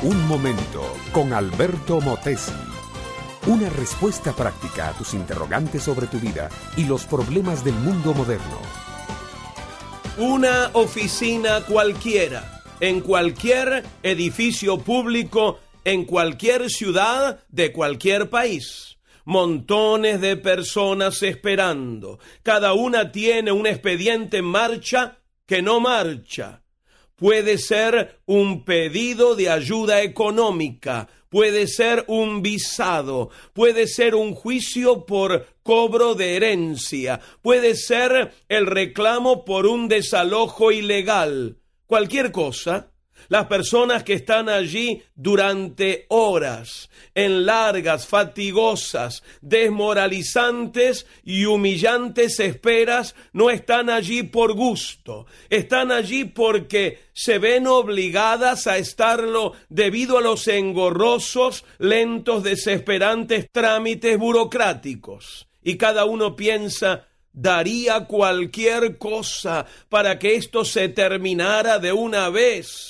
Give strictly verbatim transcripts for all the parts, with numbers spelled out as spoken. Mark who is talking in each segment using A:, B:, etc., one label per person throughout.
A: Un momento con Alberto Motesi. Una respuesta práctica a tus interrogantes sobre tu vida y los problemas del mundo moderno.
B: Una oficina cualquiera, en cualquier edificio público, en cualquier ciudad de cualquier país. Montones de personas esperando. Cada una tiene un expediente en marcha que no marcha. Puede ser un pedido de ayuda económica, puede ser un visado, puede ser un juicio por cobro de herencia, puede ser el reclamo por un desalojo ilegal. Cualquier cosa. Las personas que están allí durante horas, en largas, fatigosas, desmoralizantes y humillantes esperas, no están allí por gusto. Están allí porque se ven obligadas a estarlo debido a los engorrosos, lentos, desesperantes trámites burocráticos. Y cada uno piensa: daría cualquier cosa para que esto se terminara de una vez.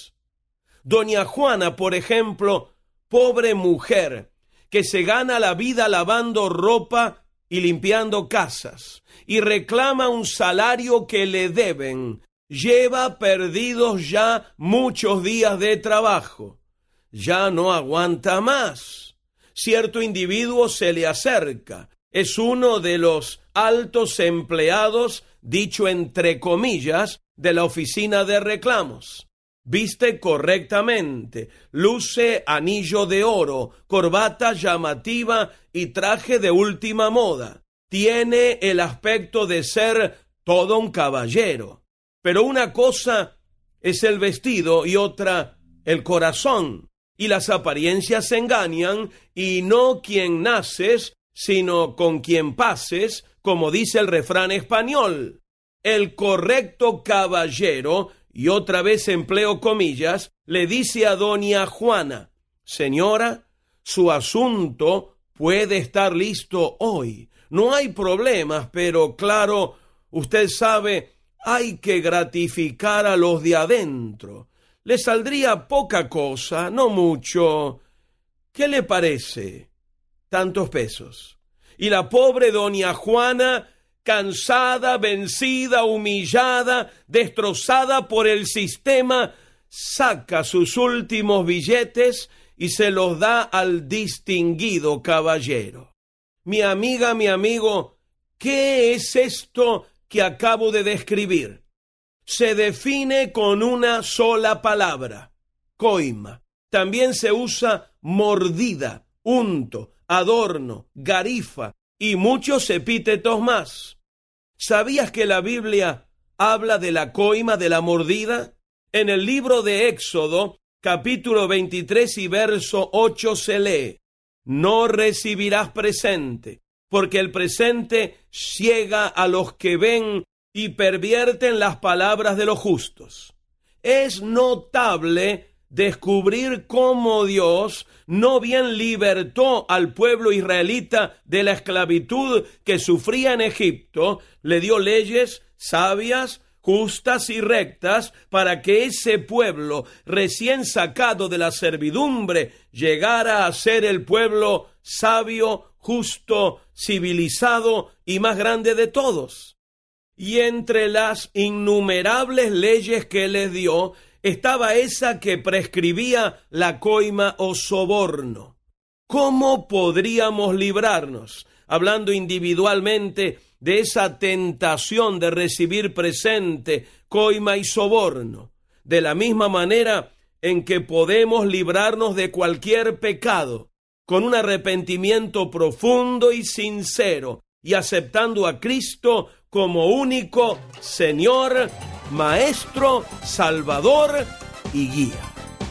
B: Doña Juana, por ejemplo, pobre mujer, que se gana la vida lavando ropa y limpiando casas, y reclama un salario que le deben. Lleva perdidos ya muchos días de trabajo. Ya no aguanta más. Cierto individuo se le acerca. Es uno de los altos empleados, dicho entre comillas, de la oficina de reclamos. Viste correctamente, luce anillo de oro, corbata llamativa y traje de última moda. Tiene el aspecto de ser todo un caballero. Pero una cosa es el vestido y otra el corazón. Y las apariencias engañan, y no quien naces, sino con quien pases, como dice el refrán español. El correcto caballero, y otra vez empleo comillas, le dice a doña Juana: señora, su asunto puede estar listo hoy. No hay problemas, pero claro, usted sabe, hay que gratificar a los de adentro. Le saldría poca cosa, no mucho. ¿Qué le parece? Tantos pesos. Y la pobre doña Juana, cansada, vencida, humillada, destrozada por el sistema, saca sus últimos billetes y se los da al distinguido caballero. Mi amiga, mi amigo, ¿qué es esto que acabo de describir? Se define con una sola palabra: coima. También se usa mordida, unto, adorno, garifa y muchos epítetos más. ¿Sabías que la Biblia habla de la coima, de la mordida? En el libro de Éxodo, capítulo veintitrés y verso ocho se lee: no recibirás presente, porque el presente ciega a los que ven y pervierten las palabras de los justos. Es notable descubrir cómo Dios no bien libertó al pueblo israelita de la esclavitud que sufría en Egipto, le dio leyes sabias, justas y rectas para que ese pueblo recién sacado de la servidumbre llegara a ser el pueblo sabio, justo, civilizado y más grande de todos. Y entre las innumerables leyes que les dio estaba esa que prescribía la coima o soborno. ¿Cómo podríamos librarnos, hablando individualmente, de esa tentación de recibir presente, coima y soborno? De la misma manera en que podemos librarnos de cualquier pecado, con un arrepentimiento profundo y sincero, y aceptando a Cristo como único Señor, Maestro, Salvador y Guía.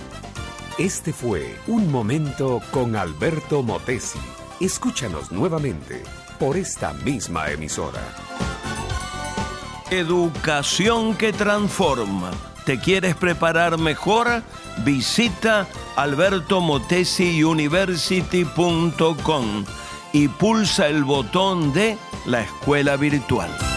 A: Este fue Un Momento con Alberto Motesi. Escúchanos nuevamente por esta misma emisora.
B: Educación que transforma. ¿Te quieres preparar mejor? Visita alberto motesi university punto com y pulsa el botón de la escuela virtual.